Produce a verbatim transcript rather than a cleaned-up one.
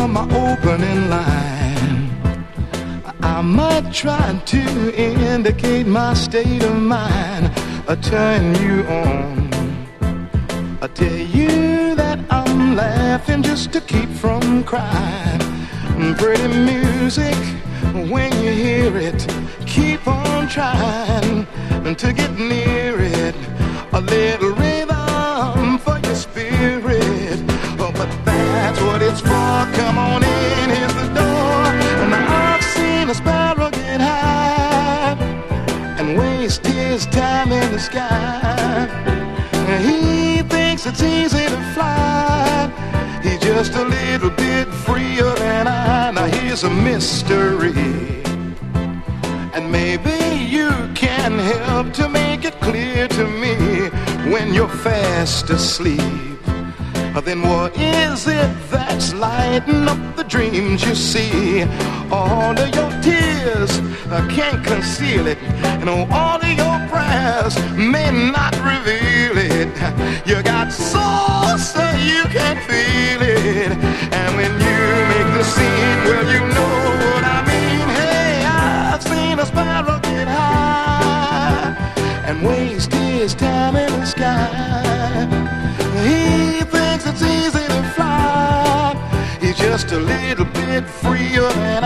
for my opening line. I might try to indicate my state of mind, I turn you on. I tell you that I'm laughing just to keep from crying. Pretty music, when you hear it, keep on trying to get near it. A little rhythm for your spirit. Oh, but that's what it's for. Come on in, here's the door. And I've seen a sparrow get high and waste his time in the sky. He thinks it's easy to fly. He's just a little bit freer than I. Now here's a mystery, and maybe you can help to make it clear to me. When you're fast asleep, then what is it that's lighting up the dreams you see? All of your tears, I can't conceal it. And all of your prayers may not reveal it. You got soul so you can feel it. And when you make the scene, well, you know what I mean. Hey, I've seen a sparrow get high and waste his time in the sky. He thinks it's easy to fly. He's just a little bit freer than